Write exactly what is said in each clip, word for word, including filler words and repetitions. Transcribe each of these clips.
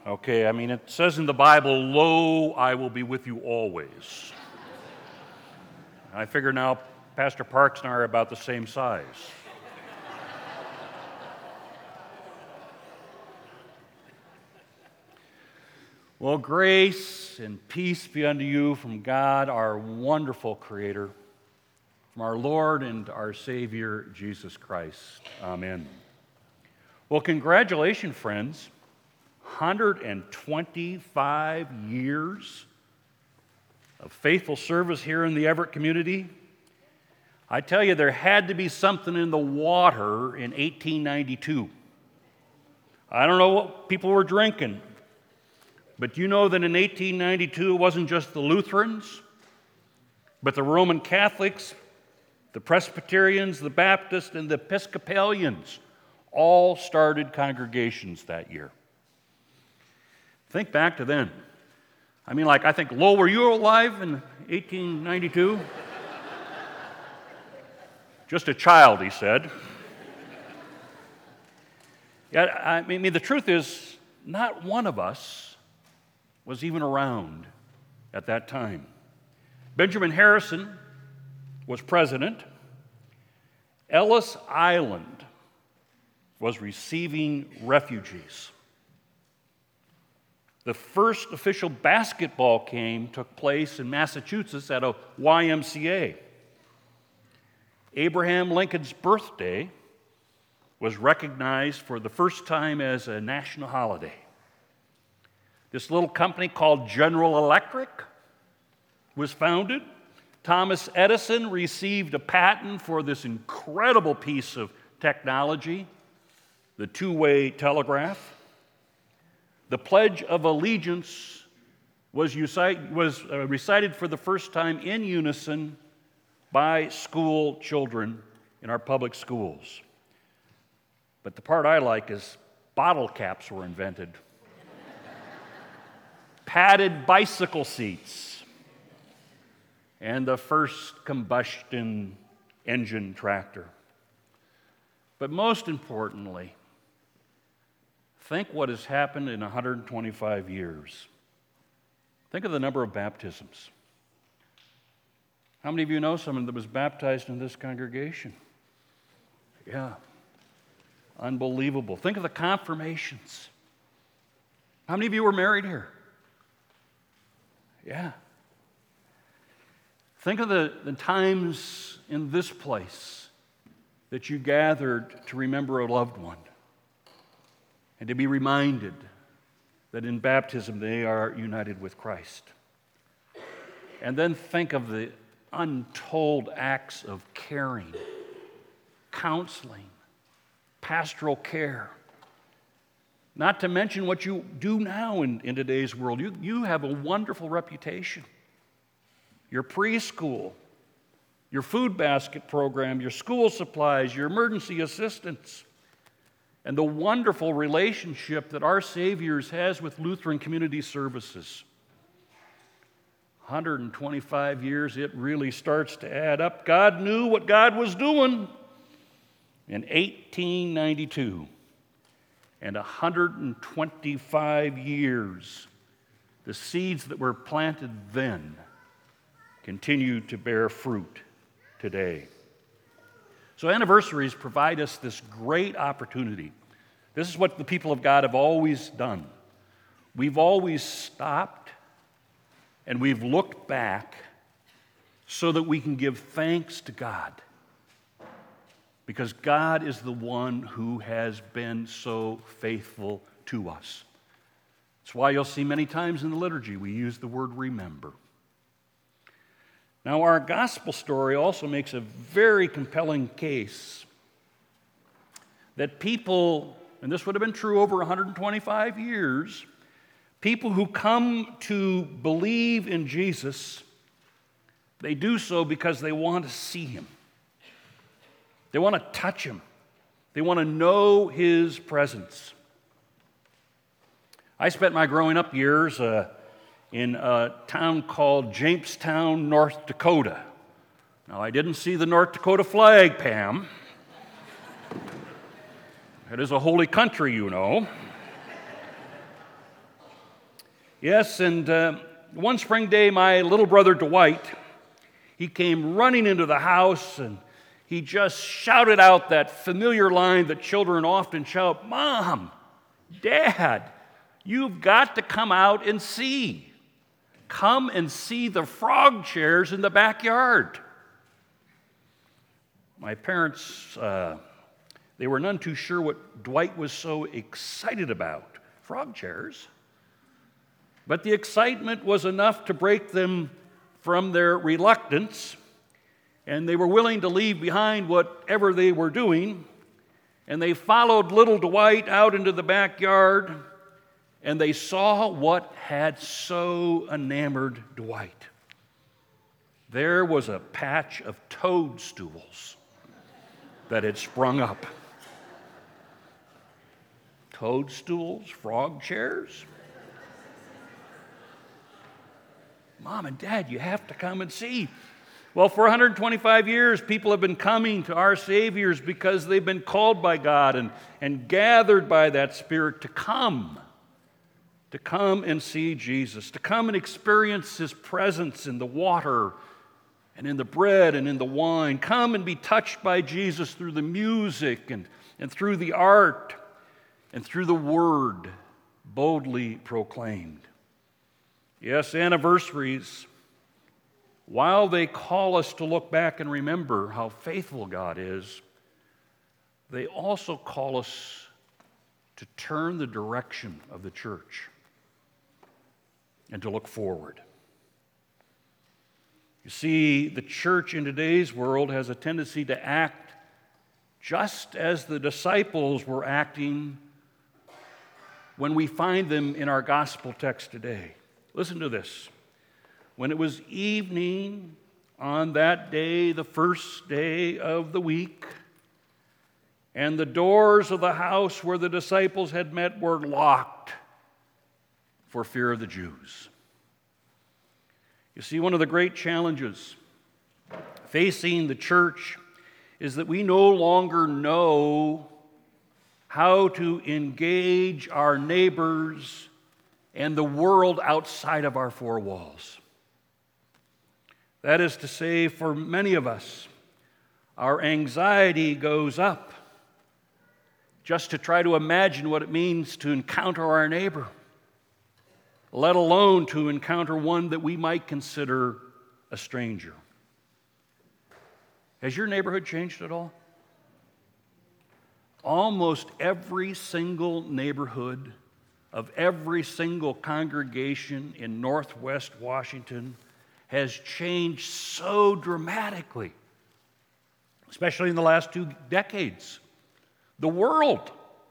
Okay, I mean, it says in the Bible, "Lo, I will be with you always." I figure now Pastor Parks and I are about the same size. Well, grace and peace be unto you from God, our wonderful Creator, from our Lord and our Savior, Jesus Christ. Amen. Well, congratulations, friends. one hundred twenty-five years of faithful service here in the Everett community. I tell you, there had to be something in the water in eighteen ninety-two. I don't know what people were drinking, but you know that in eighteen ninety-two it wasn't just the Lutherans, but the Roman Catholics, the Presbyterians, the Baptists, and the Episcopalians all started congregations that year. Think back to then. I mean, like, I think, Lowell, were you alive in eighteen ninety-two? Just a child, he said. Yeah, I mean, the truth is, not one of us was even around at that time. Benjamin Harrison was president. Ellis Island was receiving refugees. The first official basketball game took place in Massachusetts at a Y M C A. Abraham Lincoln's birthday was recognized for the first time as a national holiday. This little company called General Electric was founded. Thomas Edison received a patent for this incredible piece of technology, the two-way telegraph. The Pledge of Allegiance was, was uh, recited for the first time in unison by school children in our public schools. But the part I like is bottle caps were invented. Padded bicycle seats, and the first combustion engine tractor. But most importantly, think what has happened in one hundred twenty-five years. Think of the number of baptisms. How many of you know someone that was baptized in this congregation? Yeah. Unbelievable. Think of the confirmations. How many of you were married here? Yeah. Think of the, the times in this place that you gathered to remember a loved one and to be reminded that in baptism they are united with Christ. And then think of the untold acts of caring, counseling, pastoral care. Not to mention what you do now in, in today's world. You, you have a wonderful reputation. Your preschool, your food basket program, your school supplies, your emergency assistance, and the wonderful relationship that our Savior has with Lutheran Community Services. one hundred twenty-five years, it really starts to add up. God knew what God was doing in eighteen ninety-two. And one hundred twenty-five years, the seeds that were planted then continue to bear fruit today. So anniversaries provide us this great opportunity. This is what the people of God have always done. We've always stopped and we've looked back so that we can give thanks to God. Because God is the one who has been so faithful to us. That's why you'll see many times in the liturgy we use the word remember. Now, our gospel story also makes a very compelling case that people, and this would have been true over one hundred twenty-five years, people who come to believe in Jesus, they do so because they want to see Him. They want to touch Him. They want to know His presence. I spent my growing up years uh, in a town called Jamestown, North Dakota. Now, I didn't see the North Dakota flag, Pam. It is a holy country, you know. Yes, and uh, one spring day, my little brother Dwight, he came running into the house and he just shouted out that familiar line that children often shout, "Mom, Dad, you've got to come out and see. Come and see the frog chairs in the backyard." My parents, uh, they were none too sure what Dwight was so excited about, frog chairs. But the excitement was enough to break them from their reluctance, and they were willing to leave behind whatever they were doing, and they followed little Dwight out into the backyard, and they saw what had so enamored Dwight. There was a patch of toadstools that had sprung up. Toadstools, frog chairs. Mom and Dad, you have to come and see. Well, for one hundred twenty-five years, people have been coming to our Saviors because they've been called by God and, and gathered by that Spirit to come, to come and see Jesus, to come and experience His presence in the water and in the bread and in the wine. Come and be touched by Jesus through the music and, and through the art and through the Word boldly proclaimed. Yes, anniversaries, while they call us to look back and remember how faithful God is, they also call us to turn the direction of the church and to look forward. You see, the church in today's world has a tendency to act just as the disciples were acting when we find them in our gospel text today. Listen to this. When it was evening on that day, the first day of the week, and the doors of the house where the disciples had met were locked for fear of the Jews. You see, one of the great challenges facing the church is that we no longer know how to engage our neighbors and the world outside of our four walls. That is to say, for many of us, our anxiety goes up just to try to imagine what it means to encounter our neighbor, let alone to encounter one that we might consider a stranger. Has your neighborhood changed at all? Almost every single neighborhood of every single congregation in Northwest Washington has changed so dramatically, especially in the last two decades. The world,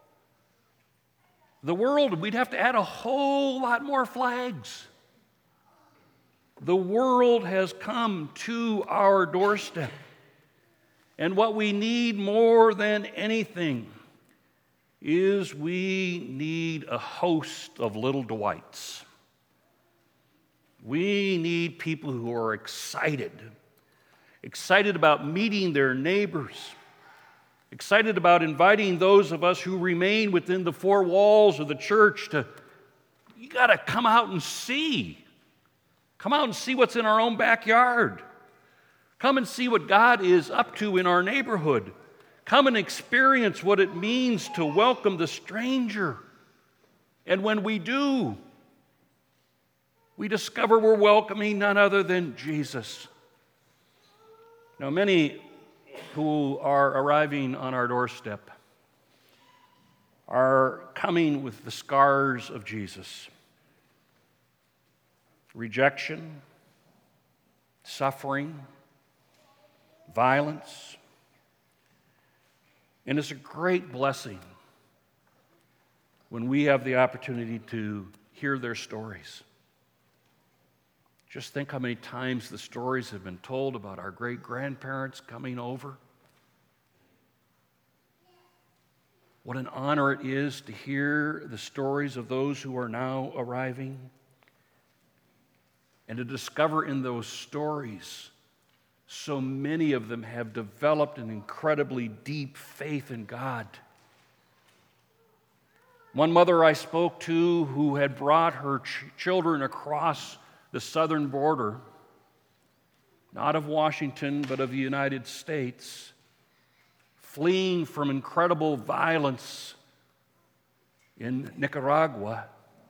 the world, we'd have to add a whole lot more flags. The world has come to our doorstep. And what we need more than anything is we need a host of little Dwights. We need people who are excited, excited about meeting their neighbors, excited about inviting those of us who remain within the four walls of the church to, you got to come out and see. Come out and see what's in our own backyard. Come and see what God is up to in our neighborhood. Come and experience what it means to welcome the stranger. And when we do, we discover we're welcoming none other than Jesus. Now, many who are arriving on our doorstep are coming with the scars of Jesus. Rejection, suffering, violence. And it's a great blessing when we have the opportunity to hear their stories. Just think how many times the stories have been told about our great-grandparents coming over. What an honor it is to hear the stories of those who are now arriving and to discover in those stories so many of them have developed an incredibly deep faith in God. One mother I spoke to who had brought her ch- children across the southern border, not of Washington, but of the United States, fleeing from incredible violence in Nicaragua,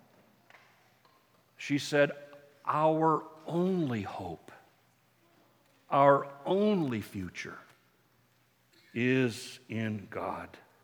she said, our only hope, our only future is in God.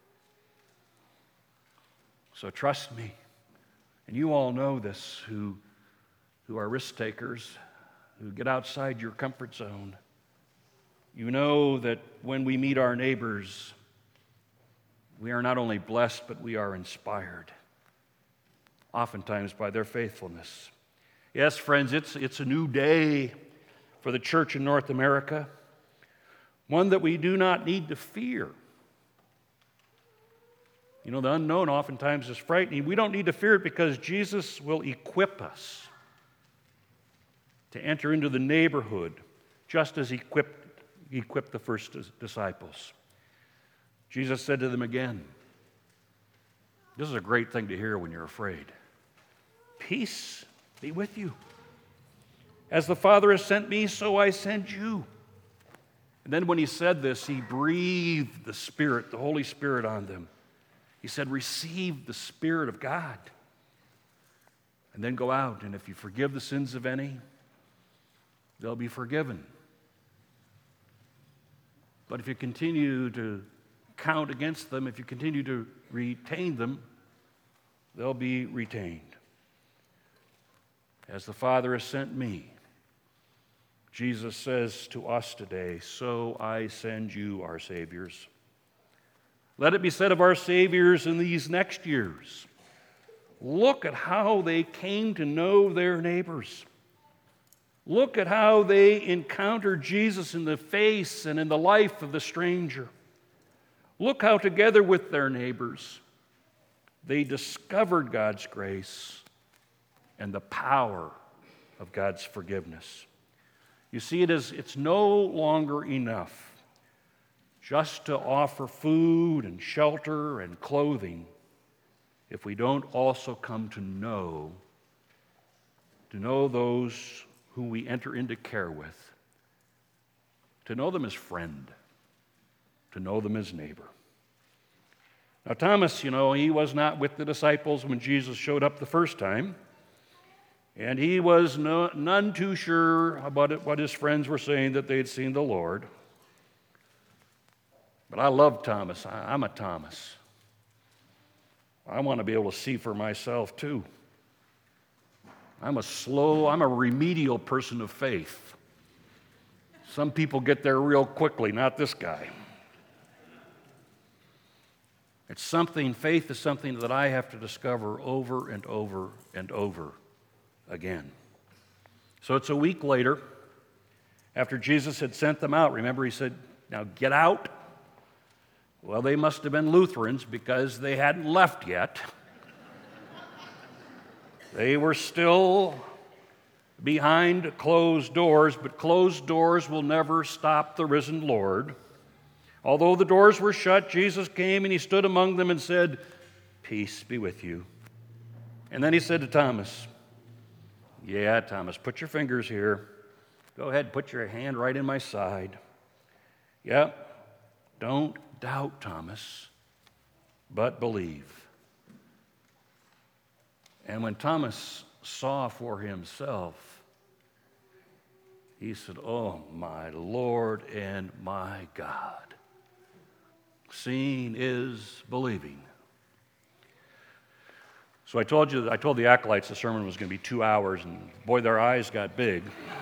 So trust me, and you all know this who, who are risk takers, who get outside your comfort zone. You know that when we meet our neighbors, we are not only blessed, but we are inspired, oftentimes by their faithfulness. Yes, friends, it's, it's a new day for the church in North America, one that we do not need to fear. You know, the unknown oftentimes is frightening. We don't need to fear it because Jesus will equip us to enter into the neighborhood just as he equipped, he equipped the first disciples. Jesus said to them again, this is a great thing to hear when you're afraid. Peace be with you. As the Father has sent me, so I send you. And then when he said this, he breathed the Spirit, the Holy Spirit on them. He said, receive the Spirit of God. And then go out, and if you forgive the sins of any, they'll be forgiven. But if you continue to count against them, if you continue to retain them, they'll be retained. As the Father has sent me, Jesus says to us today, so I send you, our Saviors. Let it be said of our Saviors in these next years, look at how they came to know their neighbors. Look at how they encountered Jesus in the face and in the life of the stranger. Look how together with their neighbors, they discovered God's grace and the power of God's forgiveness. You see, it is, it's no longer enough just to offer food and shelter and clothing if we don't also come to know, to know those who we enter into care with, to know them as friend, to know them as neighbor. Now, Thomas, you know, he was not with the disciples when Jesus showed up the first time, and he was no, none too sure about it, what his friends were saying that they had seen the Lord. But I love Thomas. I, I'm a Thomas. I want to be able to see for myself, too. I'm a slow, I'm a remedial person of faith. Some people get there real quickly, not this guy. It's something, faith is something that I have to discover over and over and over again. So it's a week later, after Jesus had sent them out. Remember, he said, now get out. Well, they must have been Lutherans because they hadn't left yet. They were still behind closed doors, but closed doors will never stop the risen Lord. Although the doors were shut, Jesus came and he stood among them and said, peace be with you. And then he said to Thomas, yeah, Thomas, put your fingers here. Go ahead, put your hand right in my side. Yep, don't doubt, Thomas, but believe. And when Thomas saw for himself, he said, oh, my Lord and my God. Seeing is believing. So I told you, I told the acolytes the sermon was going to be two hours, and boy, their eyes got big.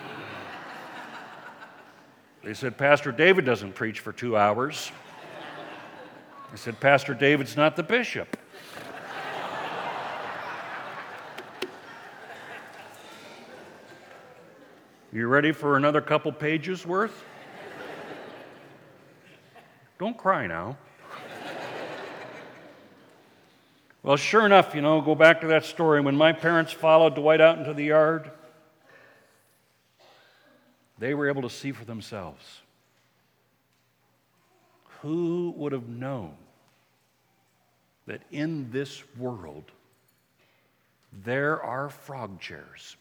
They said, Pastor David doesn't preach for two hours. I said, Pastor David's not the bishop. You ready for another couple pages worth? Don't cry now. Well, sure enough, you know, go back to that story. When my parents followed Dwight out into the yard, they were able to see for themselves. Who would have known that in this world there are frog chairs.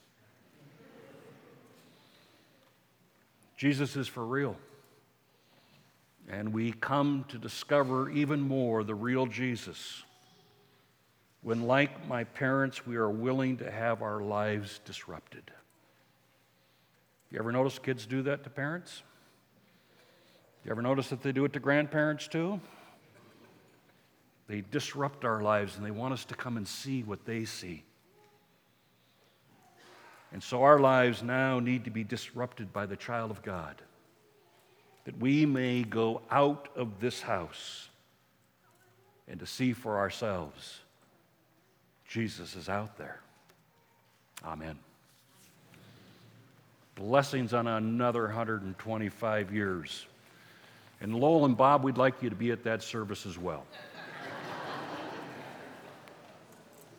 Jesus is for real. And we come to discover even more the real Jesus when, like my parents, we are willing to have our lives disrupted. You ever notice kids do that to parents? You ever notice that they do it to grandparents too? They disrupt our lives and they want us to come and see what they see. And so our lives now need to be disrupted by the child of God, that we may go out of this house and to see for ourselves Jesus is out there. Amen. Blessings on another one hundred twenty-five years. And Lowell and Bob, we'd like you to be at that service as well.